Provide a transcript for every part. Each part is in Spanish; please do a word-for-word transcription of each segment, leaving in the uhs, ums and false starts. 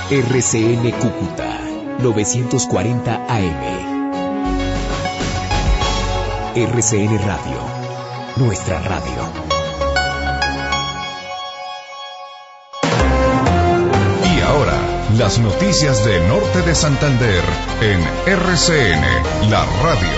R C N Cúcuta novecientos cuarenta A M. R C N Radio, nuestra radio. Y ahora, las noticias de Norte de Santander en R C N, la radio.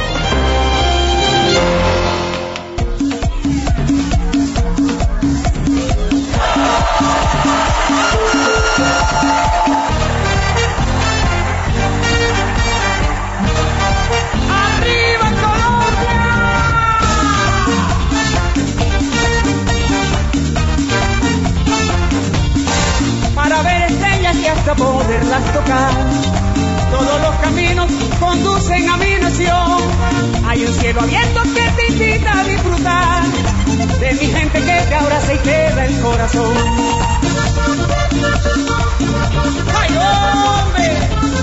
Poderlas tocar, todos los caminos conducen a mi nación. Hay un cielo abierto que te invita a disfrutar de mi gente que te abraza y te da el corazón. ¡Ay, hombre!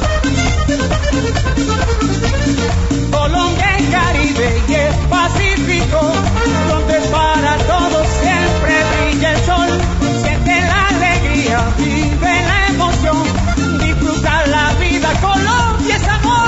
Colombia es Caribe y es Pacífico, donde para todos siempre brilla el sol. Siente la alegría, vive la emoción, disfruta la vida, Colombia es amor.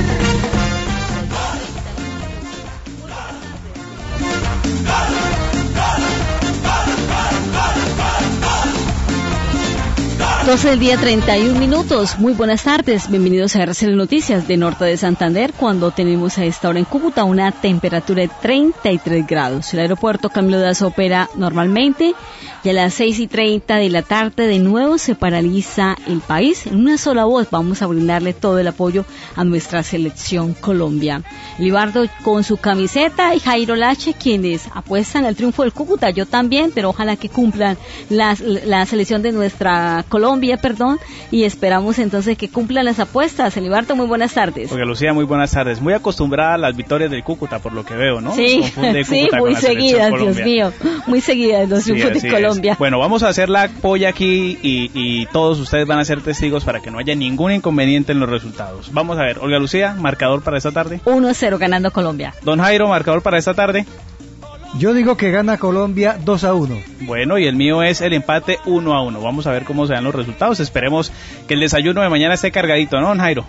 doce del día, treinta y un minutos. Muy buenas tardes, bienvenidos a R C N Noticias de Norte de Santander, cuando tenemos a esta hora en Cúcuta una temperatura de treinta y tres grados. El aeropuerto Camilo Daza opera normalmente y a las seis y treinta de la tarde de nuevo se paraliza el país. En una sola voz vamos a brindarle todo el apoyo a nuestra selección Colombia. Libardo con su camiseta y Jairo Lache, quienes apuestan al triunfo del Cúcuta, yo también, pero ojalá que cumplan la, la selección de nuestra Colombia, perdón, y esperamos entonces que cumplan las apuestas. Libardo, muy buenas tardes. Porque Lucía, muy buenas tardes. Muy acostumbrada a las victorias del Cúcuta, por lo que veo, ¿no? Sí, sí, muy seguidas, Dios mío, muy seguidas los triunfos sí, de Colombia. Es. Bueno, vamos a hacer la polla aquí y, y todos ustedes van a ser testigos para que no haya ningún inconveniente en los resultados. Vamos a ver, Olga Lucía, marcador para esta tarde. uno a cero ganando Colombia. Don Jairo, marcador para esta tarde. Yo digo que gana Colombia dos a uno. Bueno, y el mío es el empate uno a uno. Vamos a ver cómo se dan los resultados. Esperemos que el desayuno de mañana esté cargadito, ¿no, don Jairo?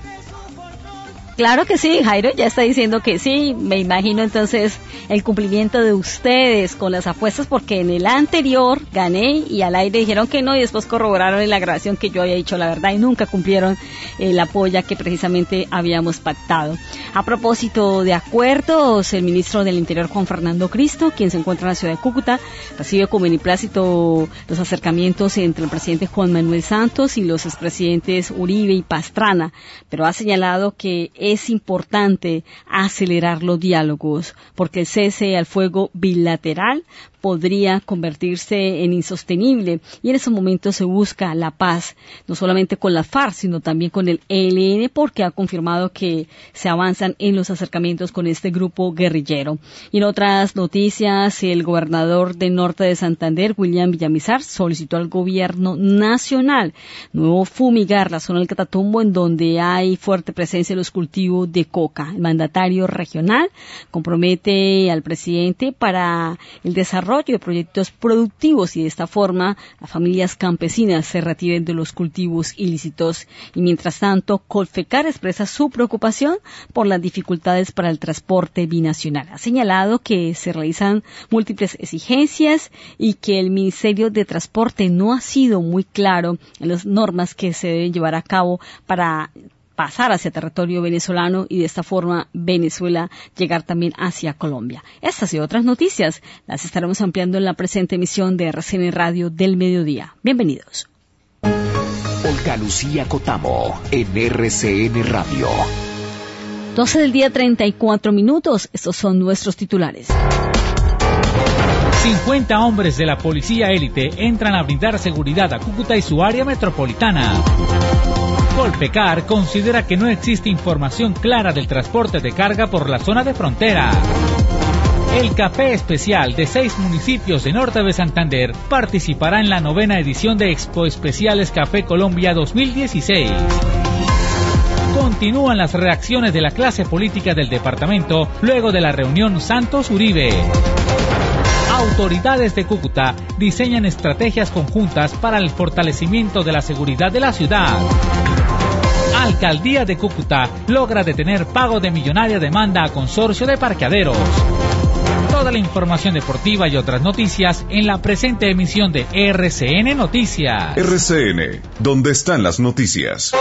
Claro que sí, Jairo ya está diciendo que sí. Me imagino entonces el cumplimiento de ustedes con las apuestas, porque en el anterior gané y al aire dijeron que no y después corroboraron en la grabación que yo había dicho la verdad y nunca cumplieron eh, la polla que precisamente habíamos pactado. A propósito de acuerdos, el ministro del Interior, Juan Fernando Cristo, quien se encuentra en la ciudad de Cúcuta, recibe con beneplácito los acercamientos entre el presidente Juan Manuel Santos y los expresidentes Uribe y Pastrana, pero ha señalado que es importante acelerar los diálogos porque el cese al fuego bilateral podría convertirse en insostenible y en esos momentos se busca la paz, no solamente con la FARC, sino también con el E L N, porque ha confirmado que se avanzan en los acercamientos con este grupo guerrillero. Y en otras noticias, el gobernador de Norte de Santander, William Villamizar, solicitó al gobierno nacional nuevo fumigar la zona del Catatumbo, en donde hay fuerte presencia de los cultivos de coca. El mandatario regional compromete al presidente para el desarrollo de proyectos productivos y de esta forma las familias campesinas se retiren de los cultivos ilícitos. Y mientras tanto, Colfecar expresa su preocupación por las dificultades para el transporte binacional. Ha señalado que se realizan múltiples exigencias y que el Ministerio de Transporte no ha sido muy claro en las normas que se deben llevar a cabo para pasar hacia territorio venezolano y de esta forma Venezuela llegar también hacia Colombia. Estas y otras noticias las estaremos ampliando en la presente emisión de R C N Radio del Mediodía. Bienvenidos. Olga Lucía Cotamo en R C N Radio. doce del día, treinta y cuatro minutos. Estos son nuestros titulares. cincuenta hombres de la policía élite entran a brindar seguridad a Cúcuta y su área metropolitana. Colpecar considera que no existe información clara del transporte de carga por la zona de frontera. El café especial de seis municipios de Norte de Santander participará en la novena edición de Expo Especiales Café Colombia dos mil dieciséis. Continúan las reacciones de la clase política del departamento luego de la reunión Santos-Uribe. Autoridades de Cúcuta diseñan estrategias conjuntas para el fortalecimiento de la seguridad de la ciudad. Alcaldía de Cúcuta logra detener pago de millonaria demanda a consorcio de parqueaderos. Toda la información deportiva y otras noticias en la presente emisión de R C N Noticias. R C N, ¿dónde están las noticias?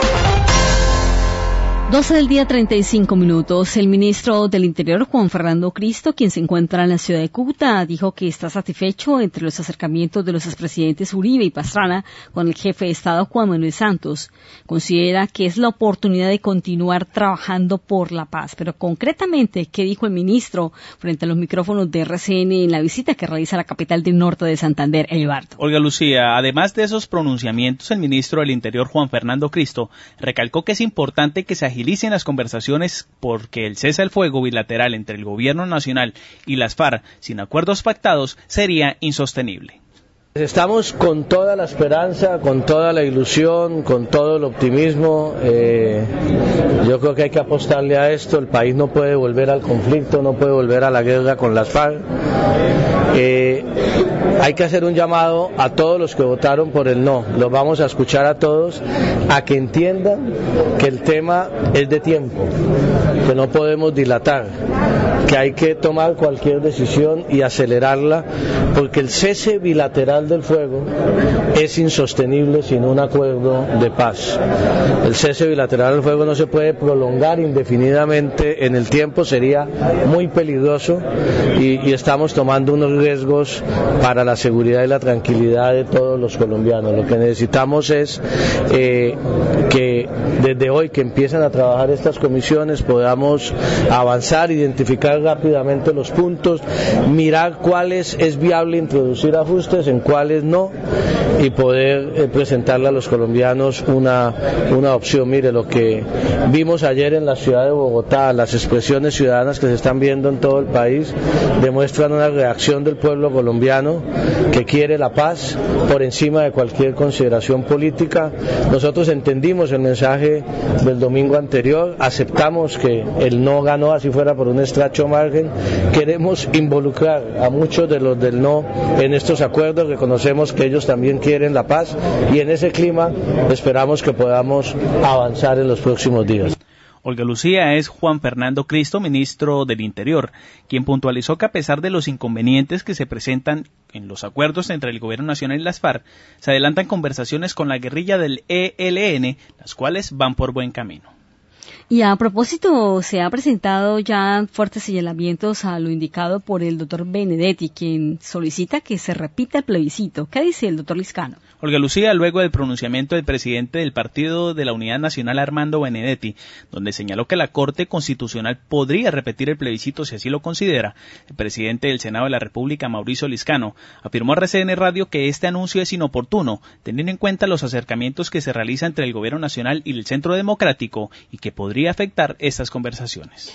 doce del día, treinta y cinco minutos. El ministro del Interior, Juan Fernando Cristo, quien se encuentra en la ciudad de Cúcuta, dijo que está satisfecho entre los acercamientos de los expresidentes Uribe y Pastrana con el jefe de Estado, Juan Manuel Santos. Considera que es la oportunidad de continuar trabajando por la paz. Pero concretamente, ¿qué dijo el ministro frente a los micrófonos de R C N en la visita que realiza a la capital del norte de Santander, Eduardo? Olga Lucía, además de esos pronunciamientos, el ministro del Interior, Juan Fernando Cristo, recalcó que es importante que se agilicen las conversaciones porque el cese al fuego bilateral entre el gobierno nacional y las FARC sin acuerdos pactados sería insostenible. Estamos con toda la esperanza, con toda la ilusión, con todo el optimismo. Eh, yo creo que hay que apostarle a esto. El país no puede volver al conflicto, no puede volver a la guerra con las FARC. Eh, hay que hacer un llamado a todos los que votaron por el no. Los vamos a escuchar a todos, a que entiendan que el tema es de tiempo, que no podemos dilatar, que hay que tomar cualquier decisión y acelerarla, porque el cese bilateral del fuego es insostenible sin un acuerdo de paz. El cese bilateral del fuego no se puede prolongar indefinidamente en el tiempo, sería muy peligroso y, y estamos tomando unos riesgos para la seguridad y la tranquilidad de todos los colombianos. Lo que necesitamos es eh, que desde hoy que empiezan a trabajar estas comisiones podamos avanzar, identificar rápidamente los puntos, mirar cuáles es viable introducir ajustes, en cuáles no, y poder eh, presentarle a los colombianos una, una opción. Mire, lo que vimos ayer en la ciudad de Bogotá, las expresiones ciudadanas que se están viendo en todo el país, demuestran una reacción del pueblo colombiano que quiere la paz por encima de cualquier consideración política. Nosotros entendimos el mensaje del domingo anterior, aceptamos que el no ganó, así fuera por un estrecho margen. Queremos involucrar a muchos de los del no en estos acuerdos, reconocemos que ellos también quieren la paz y en ese clima esperamos que podamos avanzar en los próximos días. Olga Lucía, es Juan Fernando Cristo, ministro del Interior, quien puntualizó que a pesar de los inconvenientes que se presentan en los acuerdos entre el Gobierno Nacional y las FARC, se adelantan conversaciones con la guerrilla del E L N, las cuales van por buen camino. Y a propósito, se ha presentado ya fuertes señalamientos a lo indicado por el doctor Benedetti, quien solicita que se repita el plebiscito. ¿Qué dice el doctor Liscano? Olga Lucía, luego del pronunciamiento del presidente del Partido de la Unidad Nacional, Armando Benedetti, donde señaló que la Corte Constitucional podría repetir el plebiscito si así lo considera, el presidente del Senado de la República, Mauricio Liscano, afirmó a R C N Radio que este anuncio es inoportuno, teniendo en cuenta los acercamientos que se realizan entre el Gobierno Nacional y el Centro Democrático y que podría afectar estas conversaciones.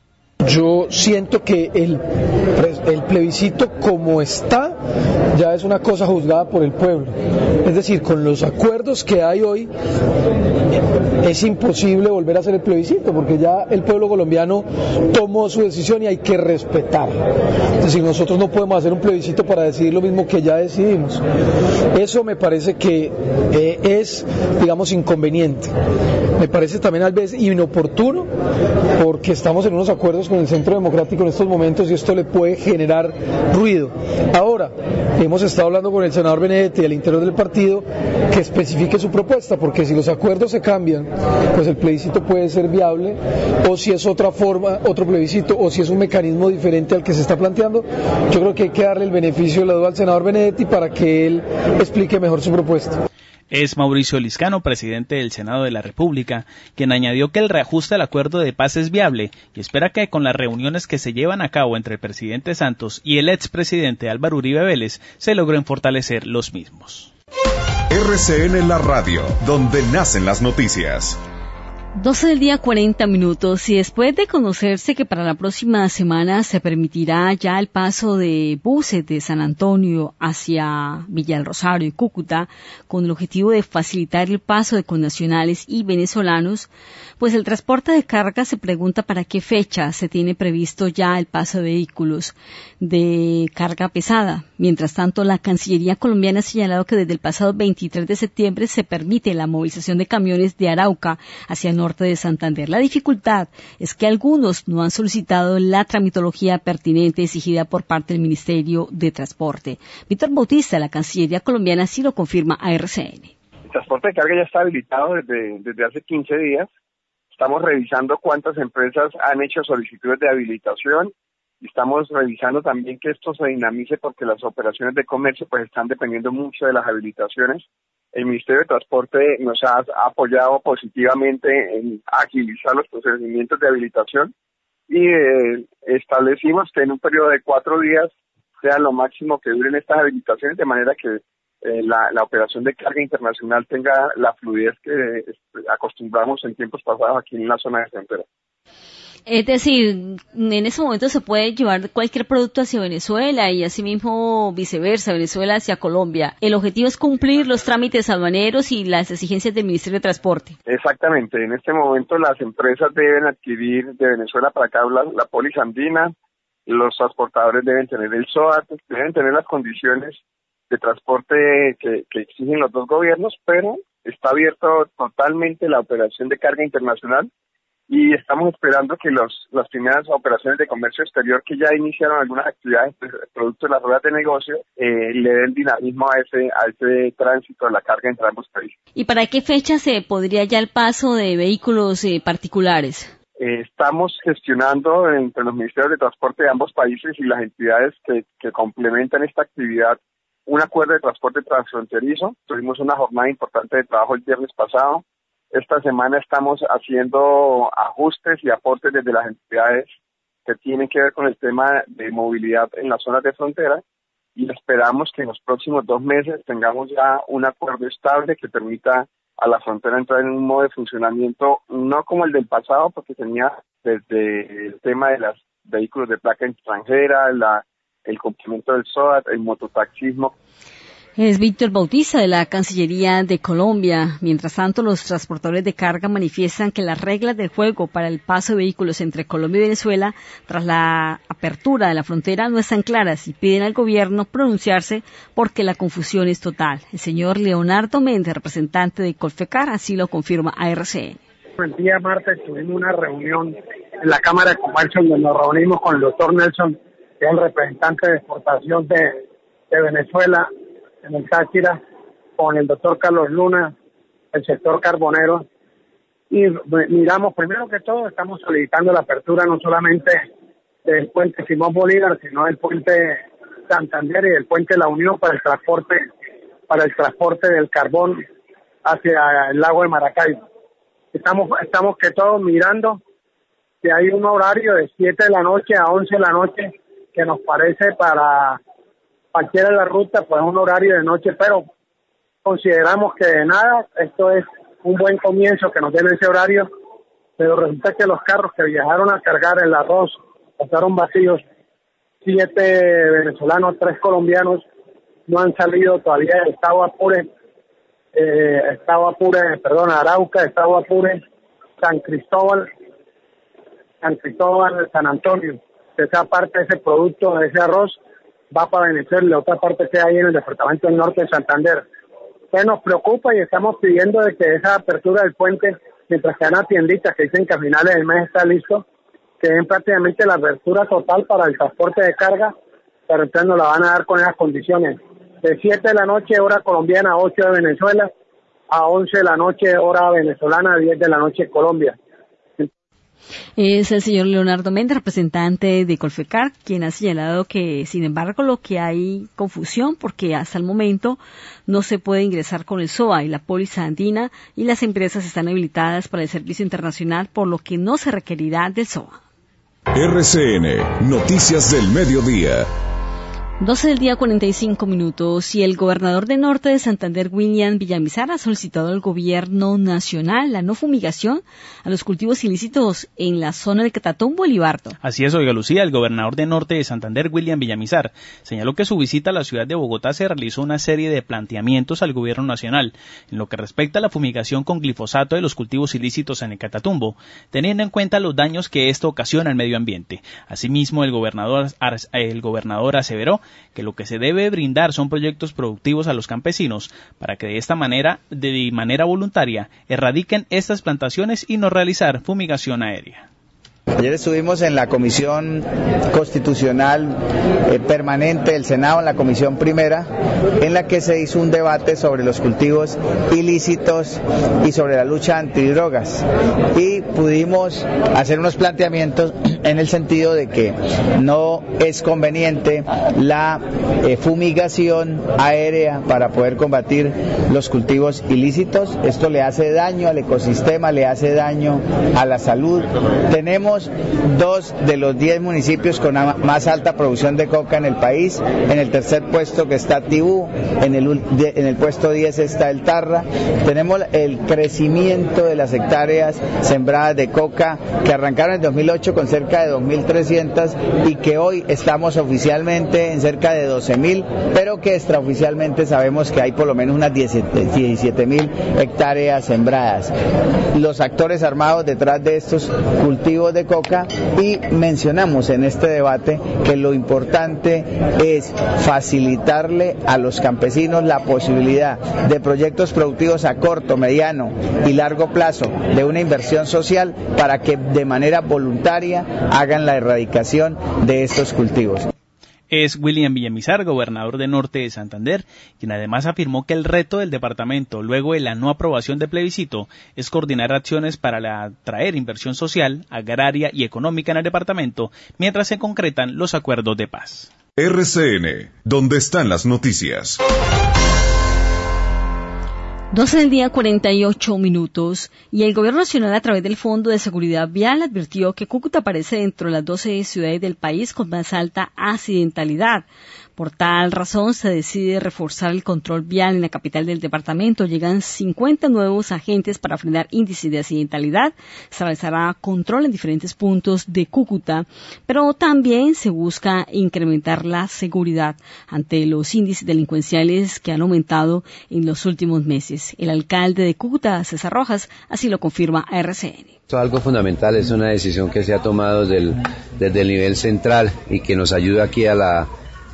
Yo siento que el, el plebiscito como está ya es una cosa juzgada por el pueblo. Es decir, con los acuerdos que hay hoy es imposible volver a hacer el plebiscito porque ya el pueblo colombiano tomó su decisión y hay que respetarla. Es decir, nosotros no podemos hacer un plebiscito para decidir lo mismo que ya decidimos. Eso me parece que eh, es, digamos, inconveniente. Me parece también a veces inoportuno porque estamos en unos acuerdos con el Centro Democrático en estos momentos y esto le puede generar ruido. Ahora, hemos estado hablando con el senador Benedetti al interior del partido que especifique su propuesta, porque si los acuerdos se cambian, pues el plebiscito puede ser viable, o si es otra forma, otro plebiscito, o si es un mecanismo diferente al que se está planteando. Yo creo que hay que darle el beneficio de la duda al senador Benedetti para que él explique mejor su propuesta. Es Mauricio Liscano, presidente del Senado de la República, quien añadió que el reajuste al acuerdo de paz es viable y espera que con las reuniones que se llevan a cabo entre el presidente Santos y el expresidente Álvaro Uribe Vélez se logren fortalecer los mismos. R C N La Radio, donde nacen las noticias. doce del día, cuarenta minutos, y después de conocerse que para la próxima semana se permitirá ya el paso de buses de San Antonio hacia Villa del Rosario y Cúcuta, con el objetivo de facilitar el paso de connacionales y venezolanos, pues el transporte de carga se pregunta para qué fecha se tiene previsto ya el paso de vehículos de carga pesada. Mientras tanto, la Cancillería colombiana ha señalado que desde el pasado veintitrés de septiembre se permite la movilización de camiones de Arauca hacia el norte de Santander. La dificultad es que algunos no han solicitado la tramitología pertinente exigida por parte del Ministerio de Transporte. Víctor Bautista, de la Cancillería colombiana, sí lo confirma a R C N. El transporte de carga ya está habilitado desde, desde hace quince días. Estamos revisando cuántas empresas han hecho solicitudes de habilitación y estamos revisando también que esto se dinamice porque las operaciones de comercio pues están dependiendo mucho de las habilitaciones. El Ministerio de Transporte nos ha apoyado positivamente en agilizar los procedimientos de habilitación y eh, establecimos que en un periodo de cuatro días sea lo máximo que duren estas habilitaciones, de manera que eh, la, la operación de carga internacional tenga la fluidez que eh, acostumbramos en tiempos pasados aquí en la zona de frontera. Es decir, en ese momento se puede llevar cualquier producto hacia Venezuela y asimismo viceversa, Venezuela hacia Colombia. El objetivo es cumplir los trámites aduaneros y las exigencias del Ministerio de Transporte. Exactamente. En este momento las empresas deben adquirir de Venezuela para acá la, la póliza andina, los transportadores deben tener el S O A T, deben tener las condiciones de transporte que, que exigen los dos gobiernos, pero está abierto totalmente la operación de carga internacional. Y estamos esperando que los, las primeras operaciones de comercio exterior que ya iniciaron algunas actividades producto de las ruedas de negocio eh, le den dinamismo a ese a ese tránsito de la carga entre ambos países. ¿Y para qué fecha se podría ya el paso de vehículos eh, particulares? Eh, estamos gestionando entre los ministerios de transporte de ambos países y las entidades que, que complementan esta actividad un acuerdo de transporte transfronterizo. Tuvimos una jornada importante de trabajo el viernes pasado. Esta semana estamos haciendo ajustes y aportes desde las entidades que tienen que ver con el tema de movilidad en las zonas de frontera y esperamos que en los próximos dos meses tengamos ya un acuerdo estable que permita a la frontera entrar en un modo de funcionamiento no como el del pasado, porque tenía desde el tema de los vehículos de placa extranjera, la, el cumplimiento del S O A T, el mototaxismo. Es Víctor Bautista, de la Cancillería de Colombia. Mientras tanto, los transportadores de carga manifiestan que las reglas del juego para el paso de vehículos entre Colombia y Venezuela tras la apertura de la frontera no están claras y piden al gobierno pronunciarse porque la confusión es total. El señor Leonardo Méndez, representante de Colfecar, así lo confirma a R C N. El día martes tuvimos una reunión en la Cámara de Comercio donde nos reunimos con el doctor Nelson, que es el representante de exportación de, de Venezuela en el Táchira, con el doctor Carlos Luna, el sector carbonero, y miramos, primero que todo, estamos solicitando la apertura no solamente del puente Simón Bolívar, sino del puente Santander y del puente La Unión para el transporte, para el transporte del carbón hacia el lago de Maracaibo. Estamos, estamos que todos mirando que hay un horario de siete de la noche a once de la noche que nos parece para cualquiera de la ruta, pues un horario de noche, pero consideramos que de nada, esto es un buen comienzo que nos den ese horario, pero resulta que los carros que viajaron a cargar el arroz pasaron vacíos, siete venezolanos, tres colombianos, no han salido todavía del estado Apure, eh, estado Apure, perdón, Arauca, estado Apure, San Cristóbal, San Cristóbal, San Antonio. Esa parte de ese producto, de ese arroz, va para Venezuela, la otra parte queda ahí en el departamento del norte de Santander. Entonces nos preocupa y estamos pidiendo de que esa apertura del puente, mientras que hay una tiendita que dicen que a finales del mes está listo, que den prácticamente la apertura total para el transporte de carga, pero entonces nos la van a dar con esas condiciones. De siete de la noche, hora colombiana, a ocho de Venezuela, a once de la noche, hora venezolana, a diez de la noche, Colombia. Es el señor Leonardo Méndez, representante de Colfecar, quien ha señalado que, sin embargo, lo que hay confusión porque hasta el momento no se puede ingresar con el S O A y la póliza andina y las empresas están habilitadas para el servicio internacional, por lo que no se requerirá del S O A. R C N, Noticias del Mediodía. doce del día, cuarenta y cinco minutos, y el gobernador de Norte de Santander, William Villamizar, ha solicitado al gobierno nacional la no fumigación a los cultivos ilícitos en la zona de Catatumbo y Libardo. Así es, oiga Lucía, el gobernador de Norte de Santander, William Villamizar, señaló que su visita a la ciudad de Bogotá se realizó una serie de planteamientos al gobierno nacional en lo que respecta a la fumigación con glifosato de los cultivos ilícitos en el Catatumbo, teniendo en cuenta los daños que esto ocasiona al medio ambiente. Asimismo, el gobernador, el gobernador aseveró que lo que se debe brindar son proyectos productivos a los campesinos para que de esta manera, de manera voluntaria, erradiquen estas plantaciones y no realizar fumigación aérea. Ayer estuvimos en la Comisión Constitucional eh, Permanente del Senado, en la Comisión Primera, en la que se hizo un debate sobre los cultivos ilícitos y sobre la lucha antidrogas. Y pudimos hacer unos planteamientos en el sentido de que no es conveniente la eh, fumigación aérea para poder combatir los cultivos ilícitos. Esto le hace daño al ecosistema, le hace daño a la salud. Tenemos dos de los diez municipios con más alta producción de coca en el país. En el tercer puesto que está Tibú, en el, en el puesto diez está el Tarra. Tenemos el crecimiento de las hectáreas sembradas de coca que arrancaron en dos mil ocho con cerca de dos mil trescientas y que hoy estamos oficialmente en cerca de doce mil, pero que extraoficialmente sabemos que hay por lo menos unas diecisiete mil hectáreas sembradas. Los actores armados detrás de estos cultivos de coca, y mencionamos en este debate que lo importante es facilitarle a los campesinos la posibilidad de proyectos productivos a corto, mediano y largo plazo de una inversión social para que de manera voluntaria hagan la erradicación de estos cultivos. Es William Villamizar, gobernador de Norte de Santander, quien además afirmó que el reto del departamento, luego de la no aprobación del plebiscito, es coordinar acciones para atraer inversión social, agraria y económica en el departamento, mientras se concretan los acuerdos de paz. R C N, donde están las noticias. doce del día, cuarenta y ocho minutos, y el Gobierno Nacional, a través del Fondo de Seguridad Vial, advirtió que Cúcuta aparece dentro de las doce ciudades del país con más alta accidentalidad. Por tal razón, se decide reforzar el control vial en la capital del departamento. Llegan cincuenta nuevos agentes para frenar índices de accidentalidad. Se realizará control en diferentes puntos de Cúcuta, pero también se busca incrementar la seguridad ante los índices delincuenciales que han aumentado en los últimos meses. El alcalde de Cúcuta, César Rojas, así lo confirma a R C N. Esto es algo fundamental, es una decisión que se ha tomado desde el, desde el nivel central y que nos ayuda aquí a la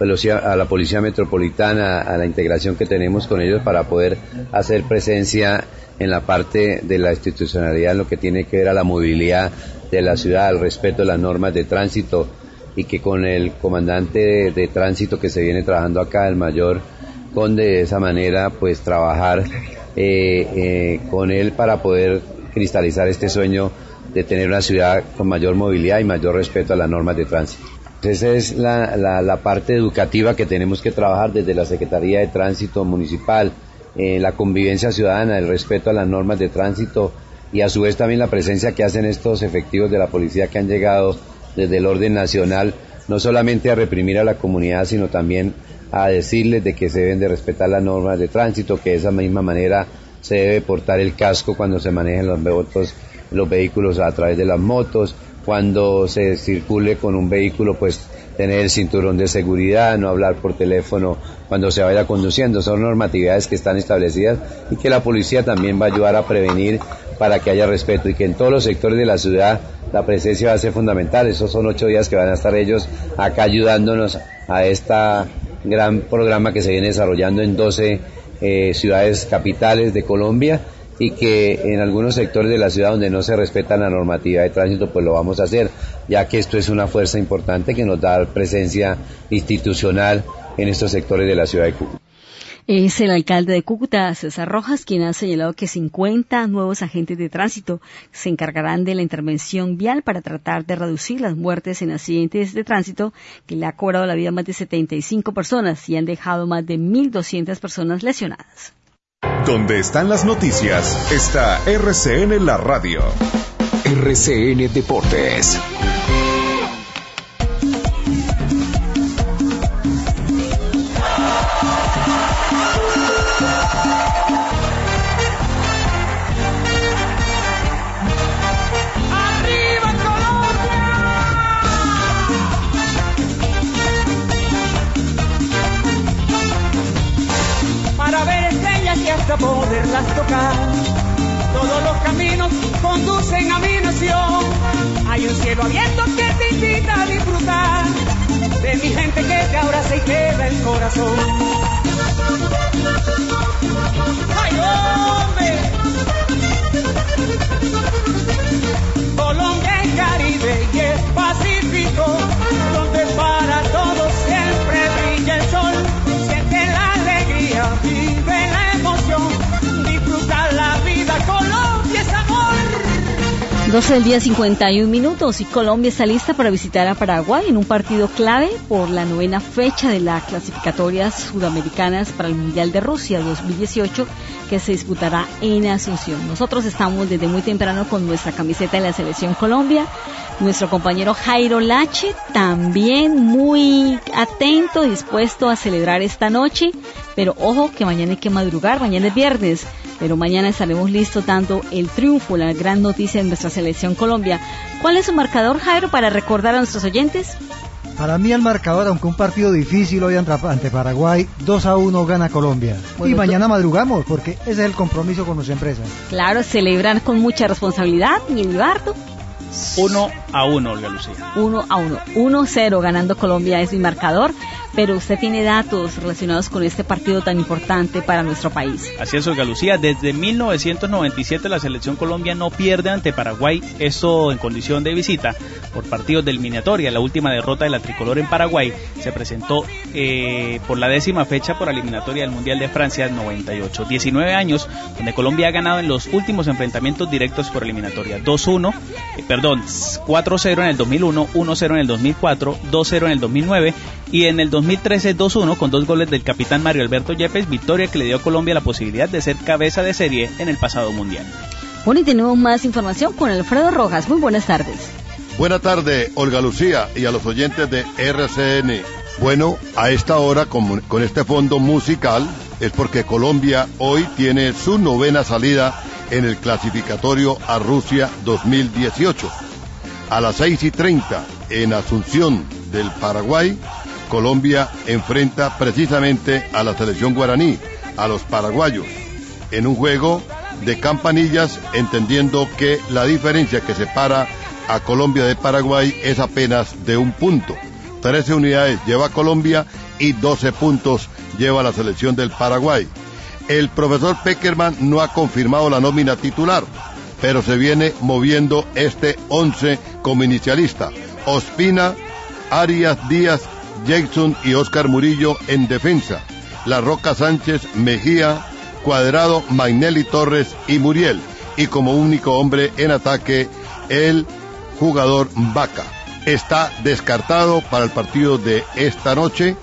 a la Policía Metropolitana, a la integración que tenemos con ellos para poder hacer presencia en la parte de la institucionalidad, en lo que tiene que ver a la movilidad de la ciudad, al respeto de las normas de tránsito, y que con el comandante de, de tránsito que se viene trabajando acá, el mayor Conde, de esa manera pues trabajar eh, eh, con él para poder cristalizar este sueño de tener una ciudad con mayor movilidad y mayor respeto a las normas de tránsito. Esa es la, la, la parte educativa que tenemos que trabajar desde la Secretaría de Tránsito Municipal, eh, la convivencia ciudadana, el respeto a las normas de tránsito y a su vez también la presencia que hacen estos efectivos de la policía que han llegado desde el orden nacional, no solamente a reprimir a la comunidad, sino también a decirles de que se deben de respetar las normas de tránsito, que de esa misma manera se debe portar el casco cuando se manejen los, motos, los vehículos a través de las motos, cuando se circule con un vehículo, pues tener el cinturón de seguridad, no hablar por teléfono cuando se vaya conduciendo. Son normatividades que están establecidas y que la policía también va a ayudar a prevenir para que haya respeto y que en todos los sectores de la ciudad la presencia va a ser fundamental. Esos son ocho días que van a estar ellos acá ayudándonos a este gran programa que se viene desarrollando en doce eh, ciudades capitales de Colombia, y que en algunos sectores de la ciudad donde no se respeta la normatividad de tránsito, pues lo vamos a hacer, ya que esto es una fuerza importante que nos da presencia institucional en estos sectores de la ciudad de Cúcuta. Es el alcalde de Cúcuta, César Rojas, quien ha señalado que cincuenta nuevos agentes de tránsito se encargarán de la intervención vial para tratar de reducir las muertes en accidentes de tránsito que le ha cobrado la vida a más de setenta y cinco personas y han dejado más de mil doscientas personas lesionadas. Donde están las noticias, está R C N La Radio. R C N Deportes. hasta poderlas tocar. Todos los caminos conducen a mi nación. Hay un cielo abierto que te invita a disfrutar de mi gente que te abraza y queda el corazón. ¡Ay, hombre! Colombia es Caribe y es Pacífico, donde para todos siempre brilla el sol. Siente la alegría, vive la emoción, disfruta la vida, Colombia es amor. doce del día, cincuenta y un minutos, y Colombia está lista para visitar a Paraguay en un partido clave por la novena fecha de las clasificatorias sudamericanas para el Mundial de Rusia dos mil dieciocho, que se disputará en Asunción. Nosotros estamos desde muy temprano con nuestra camiseta de la Selección Colombia. Nuestro compañero Jairo Lache también muy atento, dispuesto a celebrar esta noche, pero ojo que mañana hay que madrugar, mañana es viernes, pero mañana estaremos listos dando el triunfo, la gran noticia de nuestra Selección Colombia. ¿Cuál es su marcador, Jairo, para recordar a nuestros oyentes? Para mí el marcador, aunque un partido difícil hoy ante Paraguay, dos a uno gana Colombia. Bueno, y mañana madrugamos, porque ese es el compromiso con nuestra empresa. Claro, celebrar con mucha responsabilidad, y Libardo. Uno a uno, Olga Lucía. Uno a uno. Uno cero ganando Colombia es mi marcador, pero usted tiene datos relacionados con este partido tan importante para nuestro país. Así es, Olga Lucía. Desde mil novecientos noventa y siete la Selección Colombia no pierde ante Paraguay, esto en condición de visita, por partidos de eliminatoria. La última derrota de la tricolor en Paraguay se presentó eh, por la décima fecha por eliminatoria del Mundial de Francia noventa y ocho. diecinueve años donde Colombia ha ganado en los últimos enfrentamientos directos por eliminatoria. dos uno, eh, perdón, cuatro cero en el dos mil uno, uno cero en el dos mil cuatro, dos cero en el dos mil nueve y en el dos mil trece dos uno con dos goles del capitán Mario Alberto Yepes, victoria que le dio a Colombia la posibilidad de ser cabeza de serie en el pasado Mundial. Bueno, y tenemos más información con Alfredo Rojas. Muy buenas tardes. Buenas tardes, Olga Lucía, y a los oyentes de R C N. Bueno, a esta hora, con, con este fondo musical, es porque Colombia hoy tiene su novena salida en el clasificatorio a Rusia dos mil dieciocho. A las seis y treinta, en Asunción del Paraguay, Colombia enfrenta precisamente a la selección guaraní, a los paraguayos, en un juego de campanillas, entendiendo que la diferencia que separa a Colombia de Paraguay es apenas de un punto. trece unidades lleva Colombia y doce puntos lleva la selección del Paraguay. El profesor Peckerman no ha confirmado la nómina titular, pero se viene moviendo este once como inicialista. Ospina, Arias, Díaz, Jackson y Oscar Murillo en defensa. La Roca, Sánchez, Mejía, Cuadrado, Magnelli, Torres y Muriel. Y como único hombre en ataque, el jugador Vaca. Está descartado para el partido de esta noche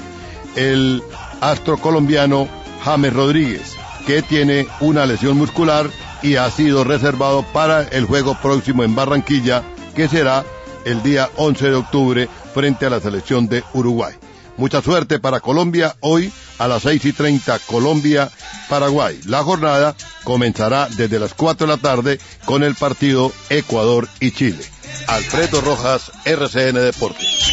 el astro colombiano James Rodríguez, que tiene una lesión muscular y ha sido reservado para el juego próximo en Barranquilla, que será el día once de octubre frente a la selección de Uruguay. Mucha suerte para Colombia hoy a las seis y treinta, Colombia-Paraguay. La jornada comenzará desde las cuatro de la tarde con el partido Ecuador y Chile. Alfredo Rojas, R C N Deportes.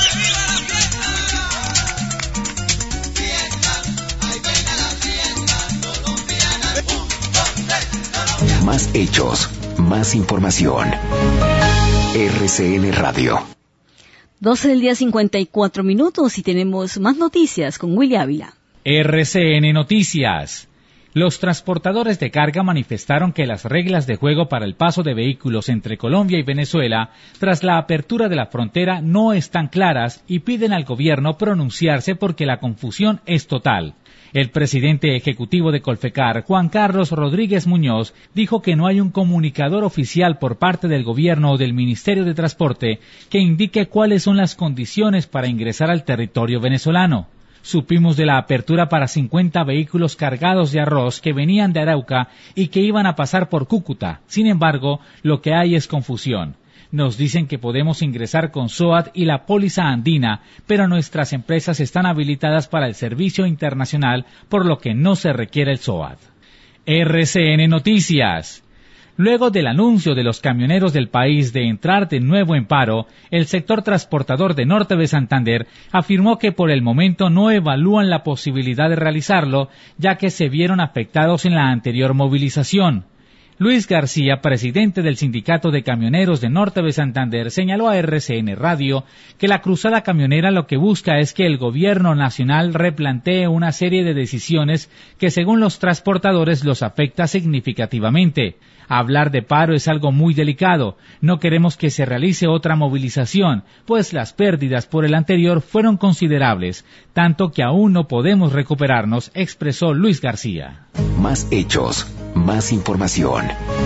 Más hechos, más información. R C N Radio. doce del día, cincuenta y cuatro minutos, y tenemos más noticias con Willy Ávila. R C N Noticias. Los transportadores de carga manifestaron que las reglas de juego para el paso de vehículos entre Colombia y Venezuela, tras la apertura de la frontera, no están claras y piden al gobierno pronunciarse porque la confusión es total. El presidente ejecutivo de Colfecar, Juan Carlos Rodríguez Muñoz, dijo que no hay un comunicador oficial por parte del gobierno o del Ministerio de Transporte que indique cuáles son las condiciones para ingresar al territorio venezolano. Supimos de la apertura para cincuenta vehículos cargados de arroz que venían de Arauca y que iban a pasar por Cúcuta. Sin embargo, lo que hay es confusión. Nos dicen que podemos ingresar con SOAT y la póliza andina, pero nuestras empresas están habilitadas para el servicio internacional, por lo que no se requiere el SOAT. R C N Noticias. Luego del anuncio de los camioneros del país de entrar de nuevo en paro, el sector transportador de Norte de Santander afirmó que por el momento no evalúan la posibilidad de realizarlo, ya que se vieron afectados en la anterior movilización. Luis García, presidente del Sindicato de Camioneros de Norte de Santander, señaló a R C N Radio que la cruzada camionera lo que busca es que el gobierno nacional replantee una serie de decisiones que según los transportadores los afecta significativamente. Hablar de paro es algo muy delicado. No queremos que se realice otra movilización, pues las pérdidas por el anterior fueron considerables, tanto que aún no podemos recuperarnos, expresó Luis García. Más hechos, más información.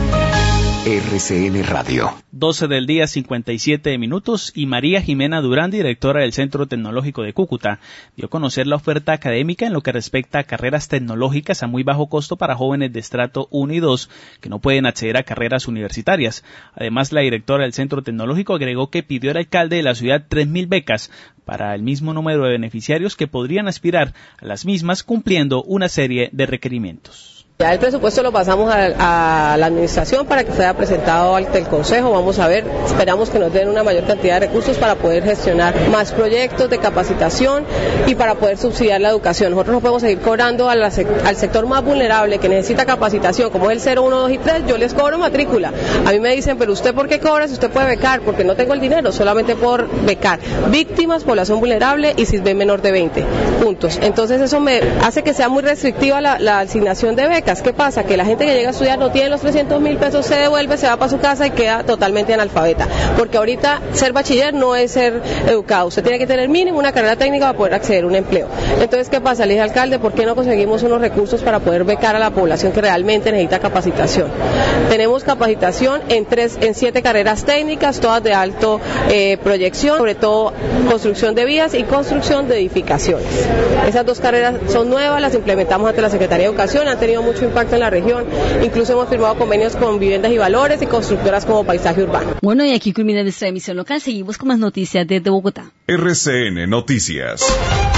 R C N Radio. doce del día, cincuenta y siete minutos, y María Jimena Durán, directora del Centro Tecnológico de Cúcuta, dio a conocer la oferta académica en lo que respecta a carreras tecnológicas a muy bajo costo para jóvenes de estrato uno y dos que no pueden acceder a carreras universitarias. Además, la directora del Centro Tecnológico agregó que pidió al alcalde de la ciudad tres mil becas para el mismo número de beneficiarios que podrían aspirar a las mismas cumpliendo una serie de requerimientos. Ya el presupuesto lo pasamos a, a la administración para que sea presentado ante el Consejo. Vamos a ver, esperamos que nos den una mayor cantidad de recursos para poder gestionar más proyectos de capacitación y para poder subsidiar la educación. Nosotros no podemos seguir cobrando a la, al sector más vulnerable que necesita capacitación, como es el cero, uno, dos y tres, yo les cobro matrícula. A mí me dicen, pero ¿usted por qué cobra si usted puede becar? Porque no tengo el dinero, solamente por becar. Víctimas, población vulnerable y SISBEN menor de veinte puntos. Entonces eso me hace que sea muy restrictiva la, la asignación de becas. ¿Qué pasa? Que la gente que llega a estudiar no tiene los trescientos mil pesos, se devuelve, se va para su casa y queda totalmente analfabeta. Porque ahorita ser bachiller no es ser educado. Usted tiene que tener mínimo una carrera técnica para poder acceder a un empleo. Entonces, ¿qué pasa? Le dije al alcalde, ¿por qué no conseguimos unos recursos para poder becar a la población que realmente necesita capacitación? Tenemos capacitación en tres, en siete carreras técnicas, todas de alto eh, proyección, sobre todo construcción de vías y construcción de edificaciones. Esas dos carreras son nuevas, las implementamos ante la Secretaría de Educación, han tenido mucho impacto en la región, incluso hemos firmado convenios con Viviendas y Valores y constructoras como Paisaje Urbano. Bueno, y aquí culmina nuestra emisión local, seguimos con más noticias desde Bogotá. R C N Noticias.